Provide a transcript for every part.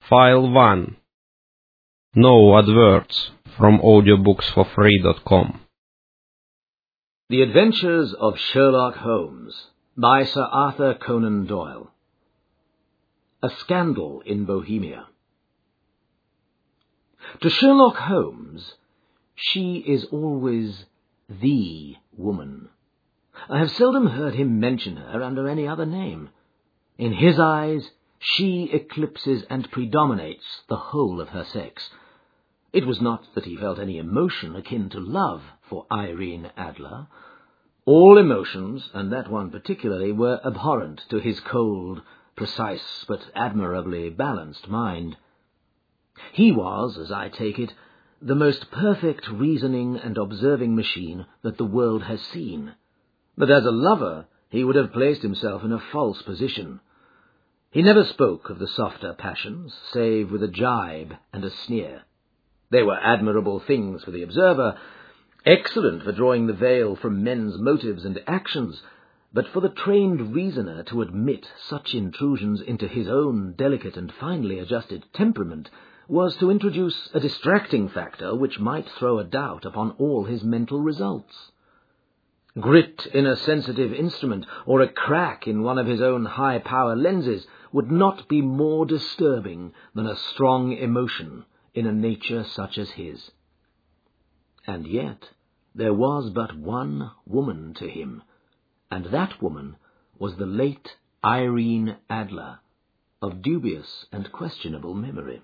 File 1. No adverts from audiobooksforfree.com. The Adventures of Sherlock Holmes by Sir Arthur Conan Doyle. A Scandal in Bohemia. To Sherlock Holmes, she is always the woman. I have seldom heard him mention her under any other name. In his eyes, she eclipses and predominates the whole of her sex. It was not that he felt any emotion akin to love for Irene Adler. All emotions, and that one particularly, were abhorrent to his cold, precise, but admirably balanced mind. He was, as I take it, the most perfect reasoning and observing machine that the world has seen. But as a lover, he would have placed himself in a false position. He never spoke of the softer passions, save with a jibe and a sneer. They were admirable things for the observer, excellent for drawing the veil from men's motives and actions, but for the trained reasoner to admit such intrusions into his own delicate and finely adjusted temperament was to introduce a distracting factor which might throw a doubt upon all his mental results. Grit in a sensitive instrument, or a crack in one of his own high-power lenses, would not be more disturbing than a strong emotion in a nature such as his. And yet there was but one woman to him, and that woman was the late Irene Adler, of dubious and questionable memory.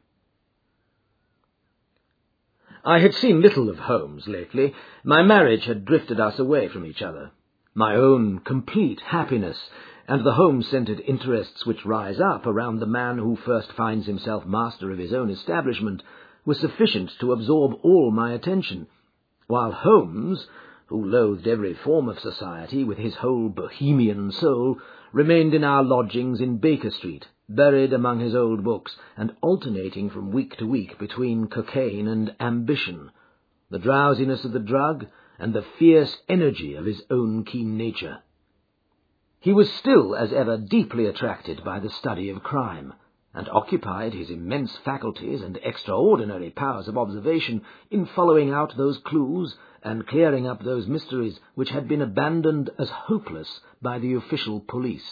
I had seen little of Holmes lately. My marriage had drifted us away from each other. My own complete happiness, and the home-centred interests which rise up around the man who first finds himself master of his own establishment, were sufficient to absorb all my attention, while Holmes, who loathed every form of society with his whole bohemian soul, remained in our lodgings in Baker Street, buried among his old books, and alternating from week to week between cocaine and ambition, the drowsiness of the drug and the fierce energy of his own keen nature. He was still, as ever, deeply attracted by the study of crime, and occupied his immense faculties and extraordinary powers of observation in following out those clues and clearing up those mysteries which had been abandoned as hopeless by the official police.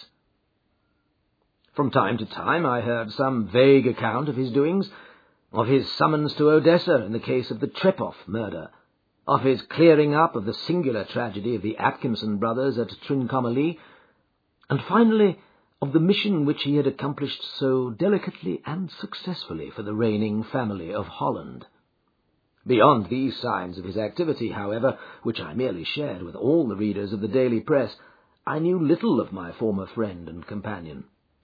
From time to time I heard some vague account of his doings, of his summons to Odessa in the case of the Trepoff murder, of his clearing up of the singular tragedy of the Atkinson brothers at Trincomalee, and finally of the mission which he had accomplished so delicately and successfully for the reigning family of Holland. Beyond these signs of his activity, however, which I merely shared with all the readers of the daily press, I knew little of my former friend and companion.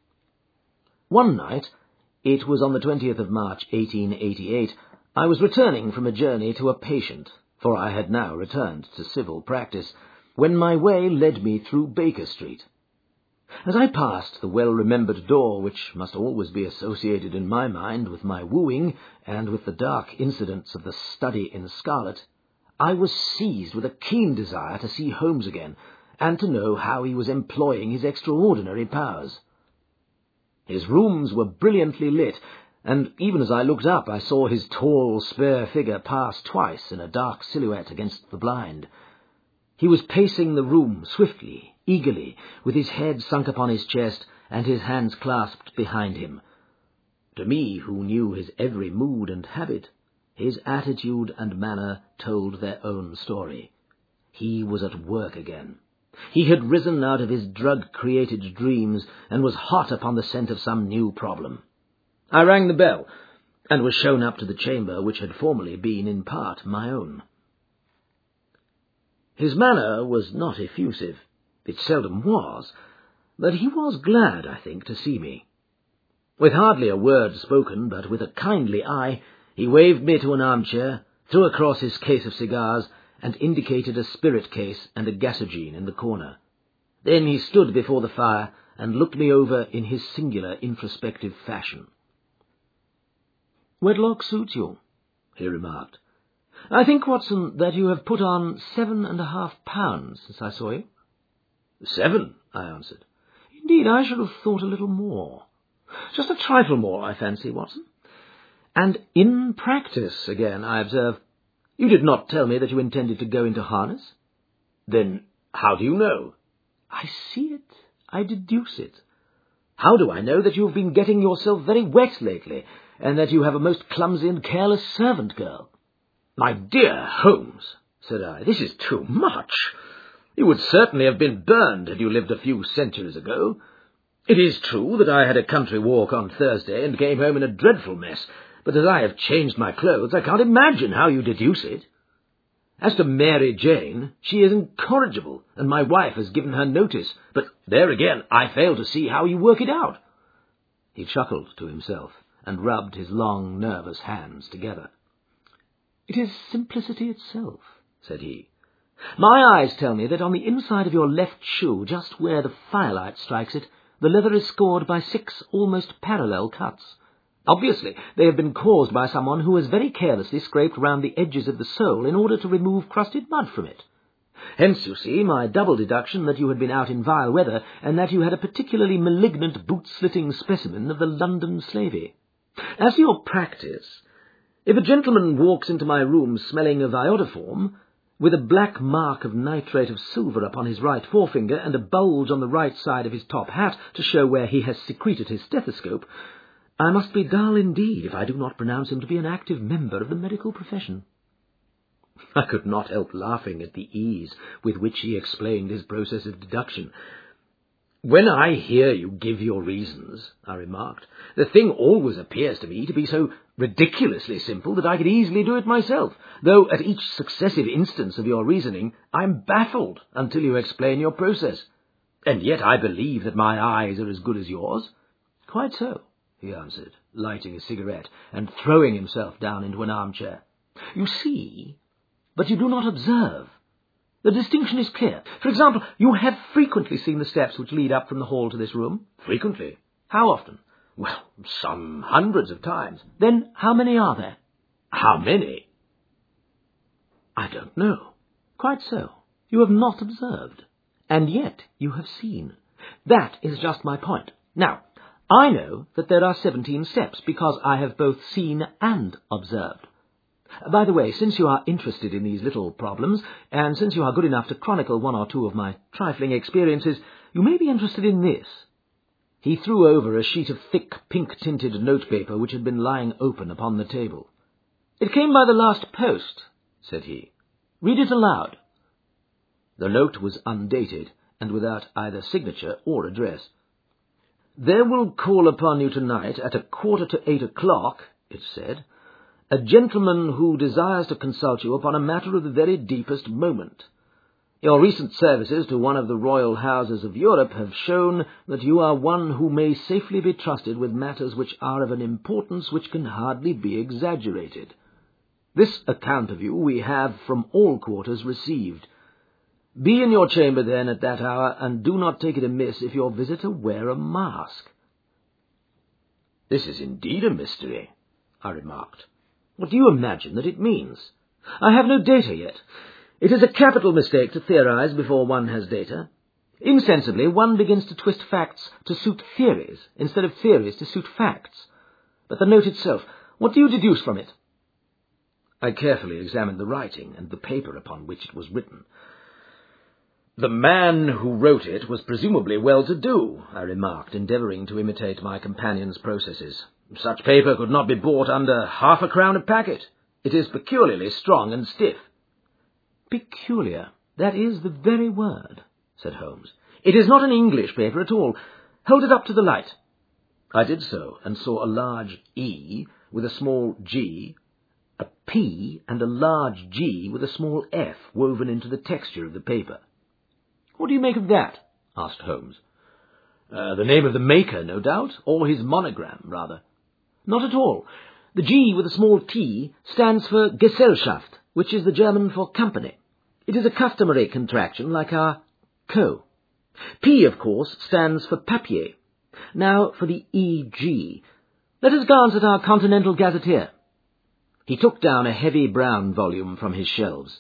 One night, it was on the 20th of March, 1888, I was returning from a journey to a patient, for I had now returned to civil practice, when my way led me through Baker Street. As I passed the well-remembered door, which must always be associated in my mind with my wooing and with the dark incidents of the Study in Scarlet, I was seized with a keen desire to see Holmes again, and to know how he was employing his extraordinary powers. His rooms were brilliantly lit, and even as I looked up I saw his tall, spare figure pass twice in a dark silhouette against the blind. He was pacing the room swiftly, eagerly, with his head sunk upon his chest and his hands clasped behind him. To me, who knew his every mood and habit, his attitude and manner told their own story. He was at work again. He had risen out of his drug-created dreams and was hot upon the scent of some new problem. I rang the bell, and was shown up to the chamber which had formerly been in part my own. His manner was not effusive. It seldom was, but he was glad, I think, to see me. With hardly a word spoken, but with a kindly eye, he waved me to an armchair, threw across his case of cigars, and indicated a spirit case and a gasogene in the corner. Then he stood before the fire and looked me over in his singular introspective fashion. "Wedlock suits you," he remarked. "I think, Watson, that you have put on 7.5 pounds since I saw you." "7?" I answered. "Indeed, I should have thought a little more. Just a trifle more, I fancy, Watson. And in practice again, I observe. You did not tell me that you intended to go into harness. Then how do you know? I see it. I deduce it. How do I know that you have been getting yourself very wet lately, and that you have a most clumsy and careless servant girl? My dear Holmes, said I, this is too much. You would certainly have been burned had you lived a few centuries ago. It is true that I had a country walk on Thursday and came home in a dreadful mess, but as I have changed my clothes, I can't imagine how you deduce it. As to Mary Jane, she is incorrigible, and my wife has given her notice, but there again I fail to see how you work it out. He chuckled to himself, and rubbed his long, nervous hands together. It is simplicity itself, said he. My eyes tell me that on the inside of your left shoe, just where the firelight strikes it, the leather is scored by 6 almost parallel cuts. Obviously, they have been caused by someone who has very carelessly scraped round the edges of the sole in order to remove crusted mud from it. Hence, you see, my double deduction that you had been out in vile weather, and that you had a particularly malignant boot-slitting specimen of the London slavey. As to your practice, if a gentleman walks into my room smelling of iodoform, with a black mark of nitrate of silver upon his right forefinger and a bulge on the right side of his top hat to show where he has secreted his stethoscope, I must be dull indeed if I do not pronounce him to be an active member of the medical profession. I could not help laughing at the ease with which he explained his process of deduction. When I hear you give your reasons, I remarked, the thing always appears to me to be so ridiculously simple that I could easily do it myself, though at each successive instance of your reasoning I am baffled until you explain your process. And yet I believe that my eyes are as good as yours. Quite so, he answered, lighting a cigarette and throwing himself down into an armchair. You see, but you do not observe. The distinction is clear. For example, you have frequently seen the steps which lead up from the hall to this room? Frequently. How often? Well, some hundreds of times. Then how many are there? How many? I don't know. Quite so. You have not observed. And yet you have seen. That is just my point. Now, I know that there are 17 steps because I have both seen and observed. By the way, since you are interested in these little problems, and since you are good enough to chronicle 1 or 2 of my trifling experiences, you may be interested in this. He threw over a sheet of thick, pink-tinted notepaper which had been lying open upon the table. It came by the last post, said he. Read it aloud. The note was undated, and without either signature or address. There will call upon you tonight at 7:45, it said, a gentleman who desires to consult you upon a matter of the very deepest moment. Your recent services to one of the royal houses of Europe have shown that you are one who may safely be trusted with matters which are of an importance which can hardly be exaggerated. This account of you we have from all quarters received. Be in your chamber then at that hour, and do not take it amiss if your visitor wear a mask. This is indeed a mystery, I remarked. What do you imagine that it means? I have no data yet. It is a capital mistake to theorize before one has data. Insensibly, one begins to twist facts to suit theories, instead of theories to suit facts. But the note itself, what do you deduce from it? I carefully examined the writing and the paper upon which it was written. The man who wrote it was presumably well-to-do, I remarked, endeavouring to imitate my companion's processes. Such paper could not be bought under ½ a crown a packet. It is peculiarly strong and stiff. Peculiar, that is the very word, said Holmes. It is not an English paper at all. Hold it up to the light. I did so, and saw a large E with a small g, a P and a large G with a small f woven into the texture of the paper. What do you make of that? Asked Holmes. The name of the maker, no doubt, or his monogram, rather. Not at all. The G with a small t stands for Gesellschaft, which is the German for company. It is a customary contraction like our co. P, of course, stands for papier. Now for the E.G. Let us glance at our Continental Gazetteer. He took down a heavy brown volume from his shelves.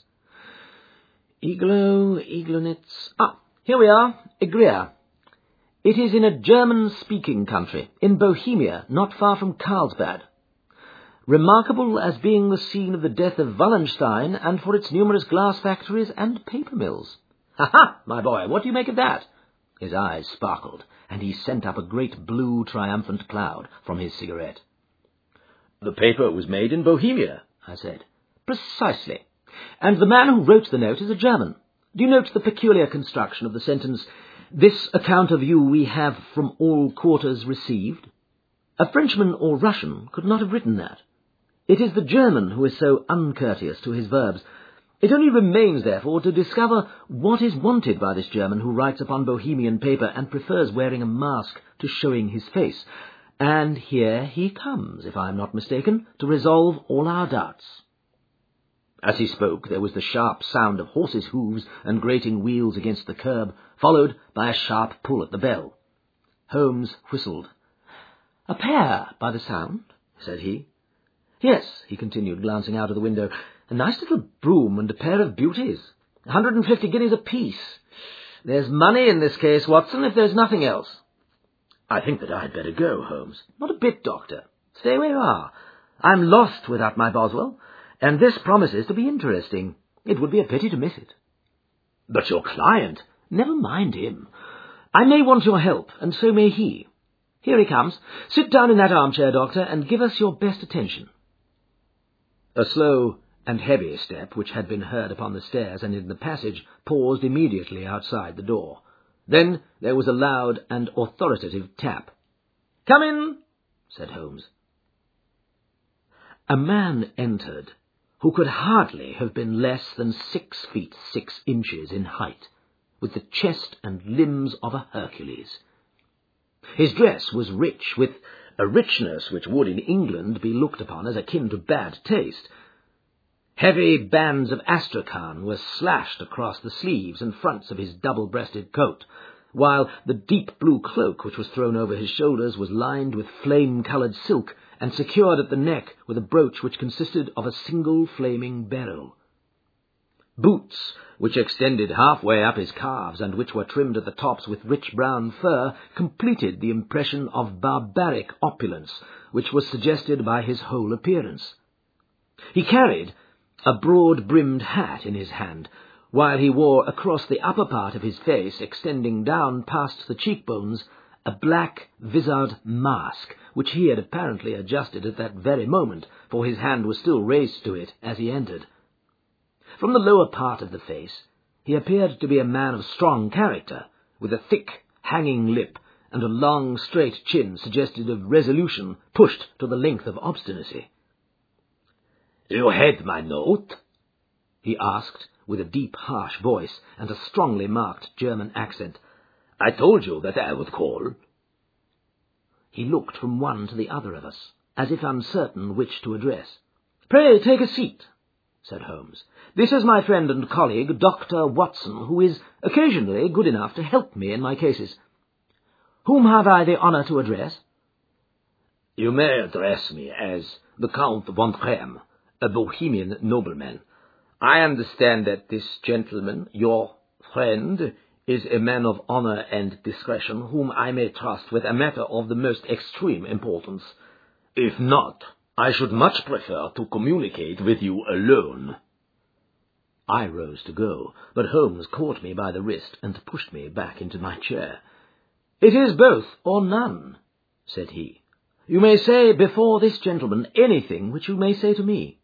Iglonitz. Here we are, Egria. It is in a German-speaking country, in Bohemia, not far from Carlsbad. remarkable as being the scene of the death of Wallenstein and for its numerous glass factories and paper mills. Ha, my boy, what do you make of that? His eyes sparkled, and he sent up a great blue triumphant cloud from his cigarette. The paper was made in Bohemia, I said. Precisely. And the man who wrote the note is a German. Do you note the peculiar construction of the sentence, "This account of you we have from all quarters received"? A Frenchman or Russian could not have written that. It is the German who is so uncourteous to his verbs. It only remains, therefore, to discover what is wanted by this German who writes upon Bohemian paper and prefers wearing a mask to showing his face. And here he comes, if I am not mistaken, to resolve all our doubts. As he spoke, there was the sharp sound of horses' hoofs and grating wheels against the curb, followed by a sharp pull at the bell. Holmes whistled. "A pair, by the sound," said he. "Yes," he continued, glancing out of the window, "a nice little brougham and a pair of beauties. 150 guineas apiece. There's money in this case, Watson, if there's nothing else." "I think that I'd better go, Holmes." "Not a bit, Doctor. Stay where you are. I'm lost without my Boswell, and this promises to be interesting. It would be a pity to miss it." "But your client—" "Never mind him. I may want your help, and so may he. Here he comes. Sit down in that armchair, Doctor, and give us your best attention." A slow and heavy step, which had been heard upon the stairs and in the passage, paused immediately outside the door. Then there was a loud and authoritative tap. "Come in," said Holmes. A man entered who could hardly have been less than 6 feet 6 inches in height, with the chest and limbs of a Hercules. His dress was rich, with a richness which would in England be looked upon as akin to bad taste. Heavy bands of astrakhan were slashed across the sleeves and fronts of his double-breasted coat, while the deep blue cloak which was thrown over his shoulders was lined with flame-coloured silk and secured at the neck with a brooch which consisted of a single flaming beryl. Boots, which extended halfway up his calves and which were trimmed at the tops with rich brown fur, completed the impression of barbaric opulence which was suggested by his whole appearance. He carried a broad-brimmed hat in his hand, while he wore across the upper part of his face, extending down past the cheekbones, a black vizard mask, which he had apparently adjusted at that very moment, for his hand was still raised to it as he entered. From the lower part of the face, he appeared to be a man of strong character, with a thick, hanging lip and a long, straight chin suggestive of resolution pushed to the length of obstinacy. "You had my note?" he asked, with a deep, harsh voice and a strongly marked German accent. "I told you that I would call." He looked from one to the other of us, as if uncertain which to address. "Pray take a seat," said Holmes. "This is my friend and colleague, Dr. Watson, who is occasionally good enough to help me in my cases. Whom have I the honour to address?" "You may address me as the Count von Trehm, a Bohemian nobleman. I understand that this gentleman, your friend, is a man of honour and discretion, whom I may trust with a matter of the most extreme importance. If not, I should much prefer to communicate with you alone." I rose to go, but Holmes caught me by the wrist and pushed me back into my chair. "It is both or none," said he. "You may say before this gentleman anything which you may say to me."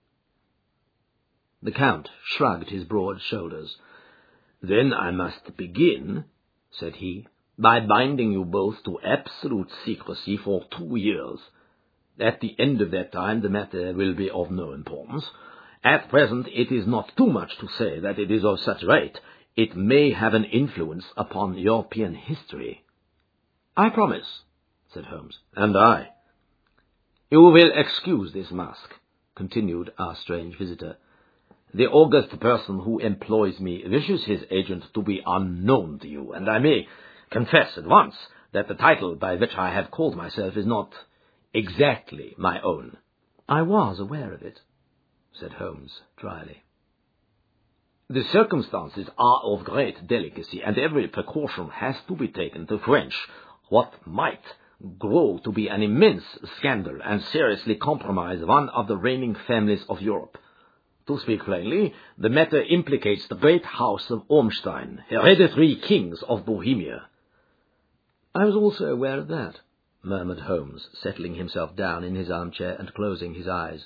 The Count shrugged his broad shoulders. "Then I must begin," said he, "by binding you both to absolute secrecy for 2 years. At the end of that time the matter will be of no importance. At present it is not too much to say that it is of such weight. It may have an influence upon European history." "I promise," said Holmes. "And I." "You will excuse this mask," continued our strange visitor. "The august person who employs me wishes his agent to be unknown to you, and I may confess at once that the title by which I have called myself is not exactly my own." "I was aware of it," said Holmes dryly. "The circumstances are of great delicacy, and every precaution has to be taken to quench what might grow to be an immense scandal and seriously compromise one of the reigning families of Europe. To speak plainly, the matter implicates the great house of Ormstein, hereditary kings of Bohemia." "I was also aware of that," murmured Holmes, settling himself down in his armchair and closing his eyes.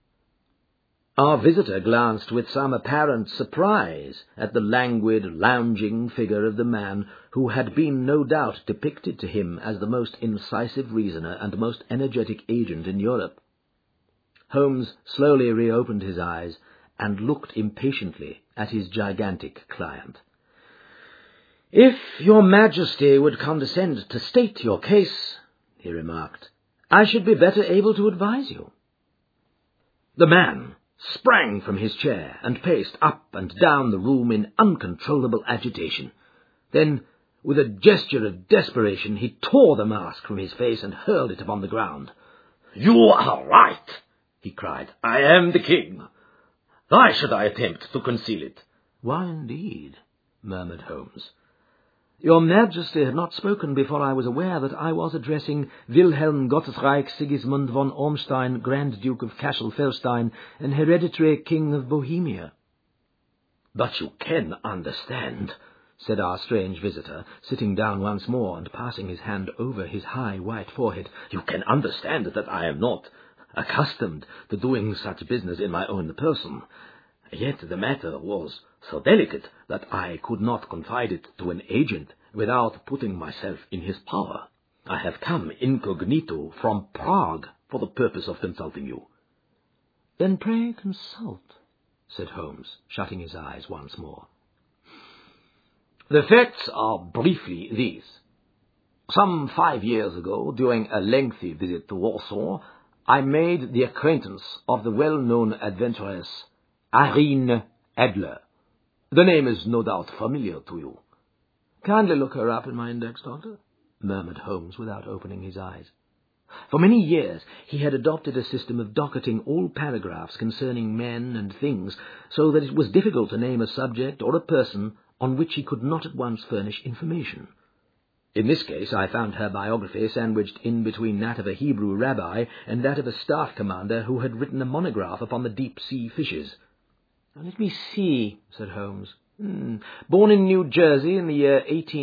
Our visitor glanced with some apparent surprise at the languid, lounging figure of the man who had been no doubt depicted to him as the most incisive reasoner and most energetic agent in Europe. Holmes slowly reopened his eyes and looked impatiently at his gigantic client. "If your Majesty would condescend to state your case," he remarked, "I should be better able to advise you." The man sprang from his chair and paced up and down the room in uncontrollable agitation. Then, with a gesture of desperation, he tore the mask from his face and hurled it upon the ground. "You are right," he cried. "I am the king. Why should I attempt to conceal it?" "Why, indeed?" murmured Holmes. "Your Majesty had not spoken before I was aware that I was addressing Wilhelm Gottesreich Sigismund von Ormstein, Grand Duke of Kassel-Felstein, and hereditary King of Bohemia." "But you can understand," said our strange visitor, sitting down once more and passing his hand over his high white forehead, "you can understand that I am not accustomed to doing such business in my own person. Yet the matter was so delicate that I could not confide it to an agent without putting myself in his power. I have come incognito from Prague for the purpose of consulting you." "Then pray consult," said Holmes, shutting his eyes once more. "The facts are briefly these. Some 5 years ago, during a lengthy visit to Warsaw, I made the acquaintance of the well-known adventuress Irene Adler. The name is no doubt familiar to you." "Kindly look her up in my index, Doctor," murmured Holmes without opening his eyes. For many years he had adopted a system of docketing all paragraphs concerning men and things, so that it was difficult to name a subject or a person on which he could not at once furnish information. In this case I found her biography sandwiched in between that of a Hebrew rabbi and that of a staff commander who had written a monograph upon the deep-sea fishes. "Let me see," said Holmes. "Born in New Jersey in the year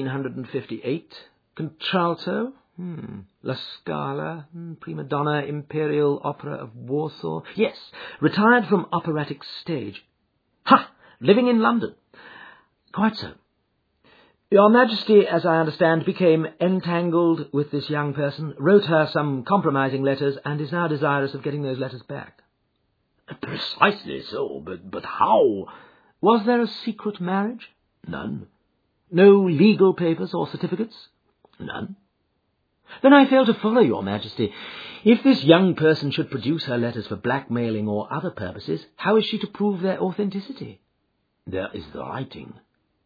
1858. Contralto. La Scala. Prima donna, Imperial Opera of Warsaw. Yes, retired from operatic stage. Ha! Living in London. Quite so. Your Majesty, as I understand, became entangled with this young person, wrote her some compromising letters, and is now desirous of getting those letters back." "Precisely so, but how?" "Was there a secret marriage?" "None." "No legal papers or certificates?" "None." "Then I fail to follow, Your Majesty. If this young person should produce her letters for blackmailing or other purposes, how is she to prove their authenticity?" "There is the writing."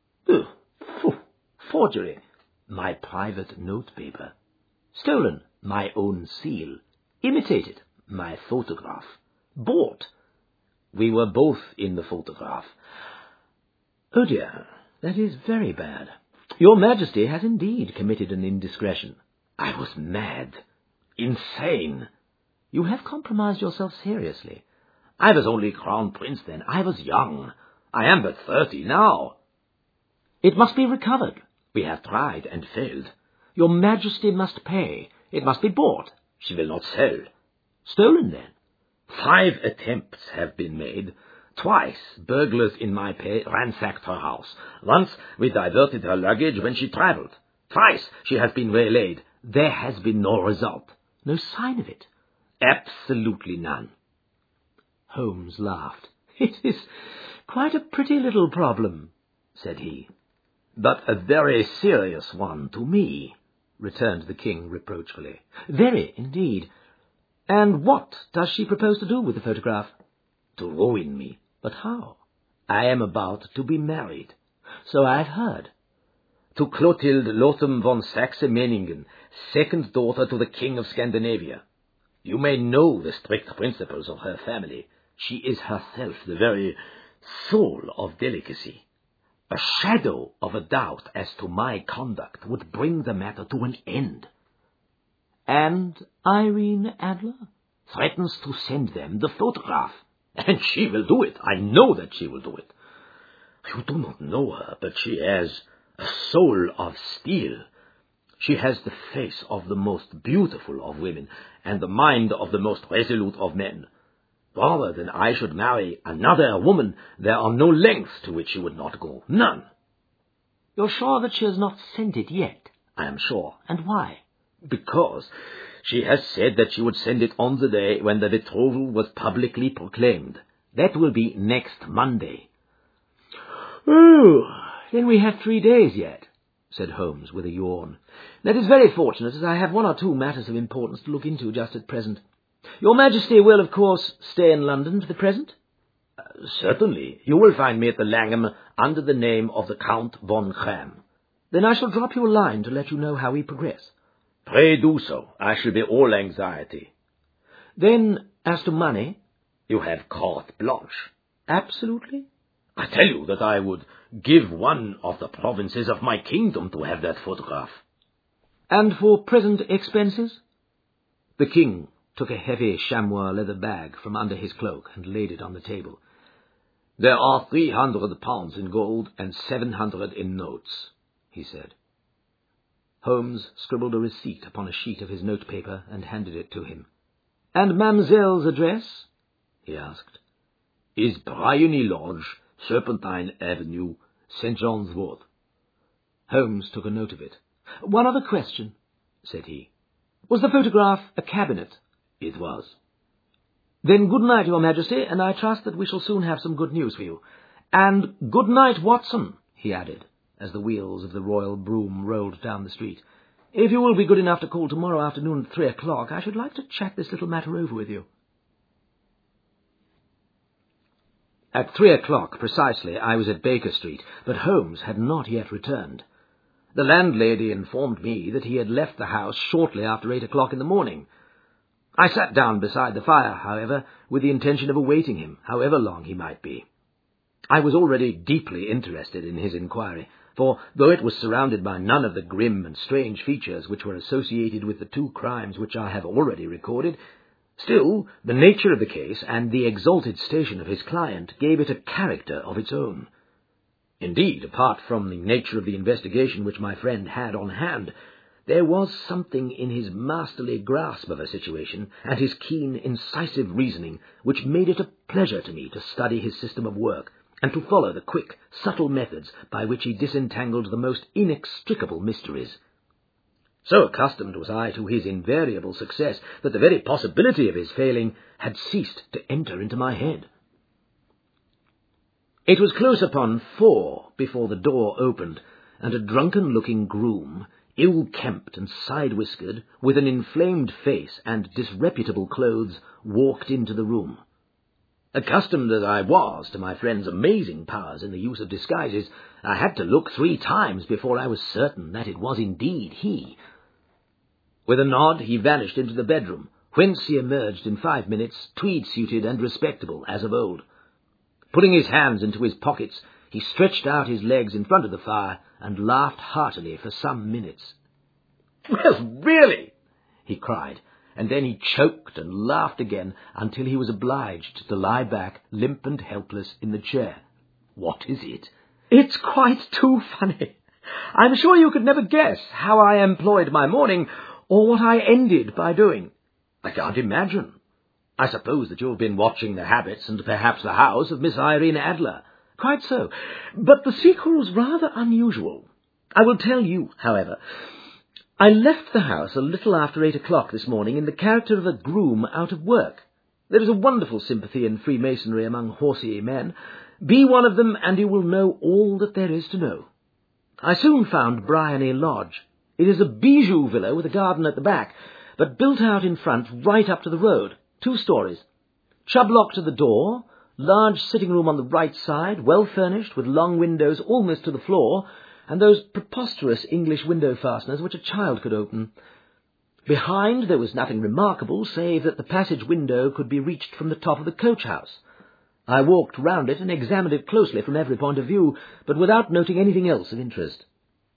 "Forgery." "My private notepaper." "Stolen." "My own seal." "Imitated." "My photograph." "Bought." "We were both in the photograph." "Oh dear, that is very bad. Your Majesty has indeed committed an indiscretion." "I was mad. Insane." "You have compromised yourself seriously." "I was only Crown Prince then. I was young. I am but 30 now." "It must be recovered." "We have tried and failed." "Your Majesty must pay. It must be bought." "She will not sell." "Stolen, then?" 5 attempts have been made. Twice burglars in my pay ransacked her house. Once we diverted her luggage when she travelled. Twice she has been waylaid. There has been no result." "No sign of it?" "Absolutely none." Holmes laughed. "It is quite a pretty little problem," said he. "But a very serious one to me," returned the king reproachfully. "Very, indeed. And what does she propose to do with the photograph?" "To ruin me." "But how?" "I am about to be married." "So I have heard." "To Clotilde Lotham von Saxe-Meiningen, second daughter to the King of Scandinavia. You may know the strict principles of her family. She is herself the very soul of delicacy. A shadow of a doubt as to my conduct would bring the matter to an end." And Irene Adler threatens to send them the photograph. And she will do it. I know that she will do it. You do not know her, but she has a soul of steel. She has the face of the most beautiful of women, and the mind of the most resolute of men. Rather than I should marry another woman, there are no lengths to which she would not go. None. You're sure that she has not sent it yet? I am sure. And why? Because she has said that she would send it on the day when the betrothal was publicly proclaimed. That will be next Monday. Oh, then we have 3 days yet, said Holmes with a yawn. That is very fortunate, as I have 1 or 2 matters of importance to look into just at present. Your Majesty will, of course, stay in London for the present? Certainly. You will find me at the Langham under the name of the Count von Cham. Then I shall drop you a line to let you know how we progress. Pray do so. I shall be all anxiety. Then, as to money? You have carte blanche. Absolutely? I tell you that I would give 1 of the provinces of my kingdom to have that photograph. And for present expenses? The king took a heavy chamois leather bag from under his cloak and laid it on the table. There are 300 pounds in gold and 700 in notes, he said. Holmes scribbled a receipt upon a sheet of his notepaper and handed it to him. And Mamselle's address? He asked. Is Briony Lodge, Serpentine Avenue, St. John's Wood. Holmes took a note of it. 1 other question, said he. Was the photograph a cabinet? It was. Then good night, Your Majesty, and I trust that we shall soon have some good news for you. And good night, Watson, he added, as the wheels of the royal brougham rolled down the street. If you will be good enough to call tomorrow afternoon at 3 o'clock, I should like to chat this little matter over with you. At 3 o'clock precisely I was at Baker Street, but Holmes had not yet returned. The landlady informed me that he had left the house shortly after 8 o'clock in the morning. I sat down beside the fire, however, with the intention of awaiting him, however long he might be. I was already deeply interested in his inquiry, for though it was surrounded by none of the grim and strange features which were associated with the 2 crimes which I have already recorded, still the nature of the case and the exalted station of his client gave it a character of its own. Indeed, apart from the nature of the investigation which my friend had on hand, there was something in his masterly grasp of a situation and his keen, incisive reasoning which made it a pleasure to me to study his system of work and to follow the quick, subtle methods by which he disentangled the most inextricable mysteries. So accustomed was I to his invariable success that the very possibility of his failing had ceased to enter into my head. It was close upon 4 before the door opened, and a drunken-looking groom, ill-kempt and side-whiskered, with an inflamed face and disreputable clothes, walked into the room. Accustomed as I was to my friend's amazing powers in the use of disguises, I had to look 3 times before I was certain that it was indeed he. With a nod he vanished into the bedroom, whence he emerged in 5 minutes, tweed-suited and respectable as of old. Putting his hands into his pockets, he stretched out his legs in front of the fire and laughed heartily for some minutes. "Well, really!" he cried, and then he choked and laughed again until he was obliged to lie back, limp and helpless, in the chair. "What is it?" "It's quite too funny. I'm sure you could never guess how I employed my morning, or what I ended by doing." "I can't imagine. I suppose that you have been watching the habits and perhaps the house of Miss Irene Adler." "Quite so. But the sequel's rather unusual. I will tell you, however. I left the house a little after 8 o'clock this morning in the character of a groom out of work. There is a wonderful sympathy in Freemasonry among horsey men. Be one of them, and you will know all that there is to know. I soon found Briony Lodge. It is a bijou villa with a garden at the back, but built out in front right up to the road, 2 stories. Chubb lock to the door, large sitting room on the right side, well furnished, with long windows almost to the floor, and those preposterous English window fasteners which a child could open. Behind there was nothing remarkable, save that the passage window could be reached from the top of the coach-house. I walked round it and examined it closely from every point of view, but without noting anything else of interest.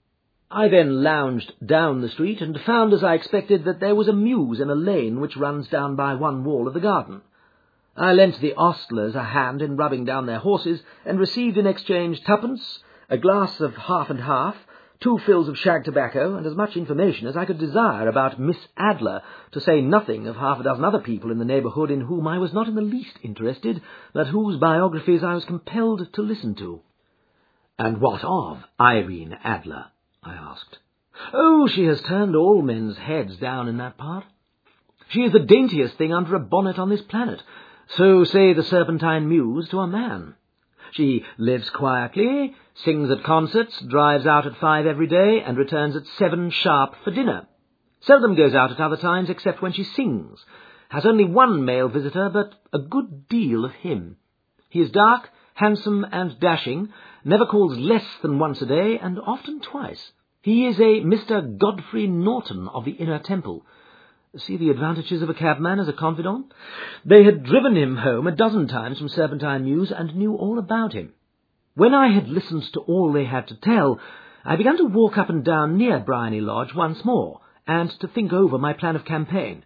I then lounged down the street and found, as I expected, that there was a mews in a lane which runs down by one wall of the garden. I lent the ostlers a hand in rubbing down their horses, and received in exchange twopence, a glass of half and half, 2 fills of shag tobacco, and as much information as I could desire about Miss Adler, to say nothing of half a dozen other people in the neighbourhood in whom I was not in the least interested, but whose biographies I was compelled to listen to. "And what of Irene Adler?" I asked. "Oh, she has turned all men's heads down in that part. She is the daintiest thing under a bonnet on this planet, so say the Serpentine Mews to a man. She lives quietly, sings at concerts, drives out at 5 every day, and returns at 7 sharp for dinner. Seldom goes out at other times except when she sings. Has only one male visitor, but a good deal of him. He is dark, handsome, and dashing, never calls less than once a day, and often twice. He is a Mr. Godfrey Norton of the Inner Temple. See the advantages of a cabman as a confidant? They had driven him home a dozen times from Serpentine Mews, and knew all about him. When I had listened to all they had to tell, I began to walk up and down near Briony Lodge once more, and to think over my plan of campaign.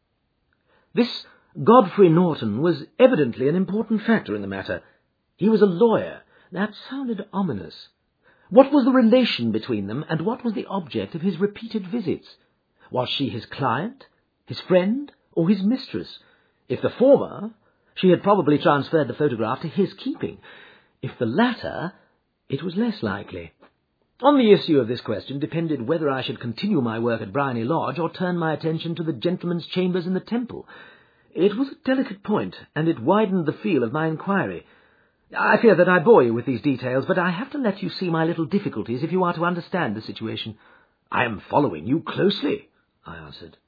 This Godfrey Norton was evidently an important factor in the matter. He was a lawyer. That sounded ominous. What was the relation between them, and what was the object of his repeated visits? Was she his client, his friend, or his mistress? If the former, she had probably transferred the photograph to his keeping. If the latter, it was less likely. On the issue of this question depended whether I should continue my work at Briony Lodge or turn my attention to the gentlemen's chambers in the Temple. It was a delicate point, and it widened the field of my inquiry. I fear that I bore you with these details, but I have to let you see my little difficulties if you are to understand the situation. "I am following you closely," I answered.